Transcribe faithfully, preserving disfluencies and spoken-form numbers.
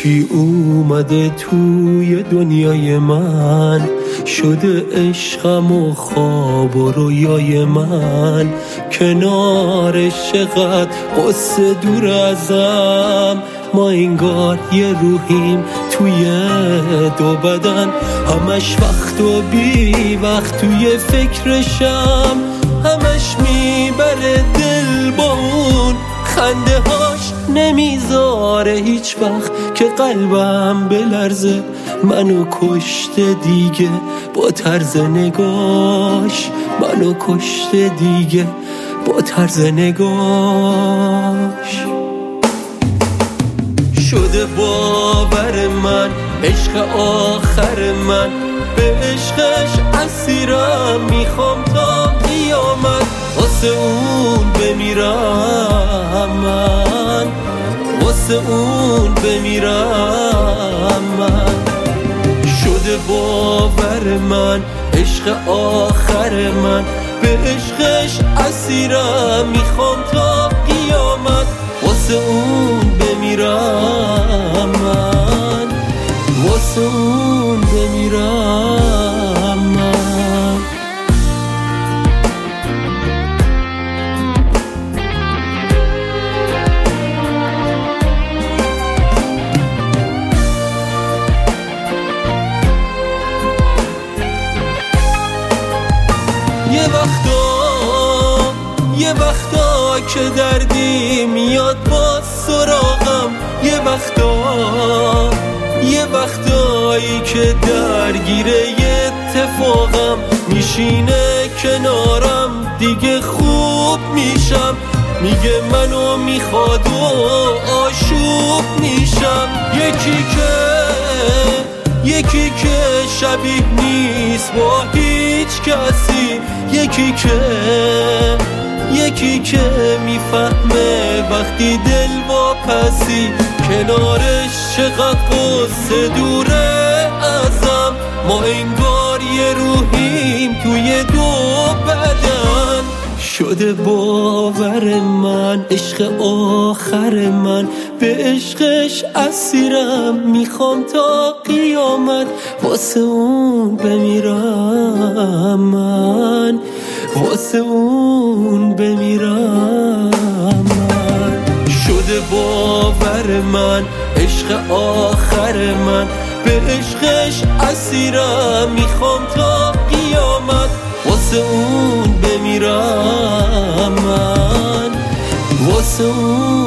یکی اومده توی دنیای من، شده عشقم و خواب و رویای من. کنارش چقدر قصه دور ازم، ما انگار یه روحیم توی دو بدن. همش وقت و بی وقت توی فکرشم، همش میبره دل با اون خنده هاش. نمیذاره هیچ وقت که قلبم بلرزه، منو کشته دیگه با طرز نگاش. منو کشته دیگه با طرز نگاش. شده باور من عشق آخر من، به عشقش اسیرم، میخوام تا قیامت واسه اون بمیرم من، واسه اون بمیرم من. شده باور من عشق آخر من، به عشقش اسیرم، میخوام تا قیامت واسه اون بمیرم من، واسه اون بمیرم من. یه وقتا یه وقتا که دردی میاد با سراغم، یه وقتا یه وقتایی که درگیره یه اتفاقم، میشینه کنارم دیگه خوب میشم، میگه منو میخواد و آشوب میشم. یکی که یکی که شبیه نیست با هیچ کسی، یکی که یکی که میفهمه وقتی دل واپسی، کنارش چقدر قصه دوره ازم، ما انگار یه روحیم توی دو بدن. شده باور من عشق آخر من، به عشقش اسیرم، میخوام تا قیامت واسه اون بمیرم من، واسه اون بمیرم من. شده باور من عشق آخر من، به عشقش اسیرم، میخوام تا قیامت واسه اون بمیرم من، واسه اون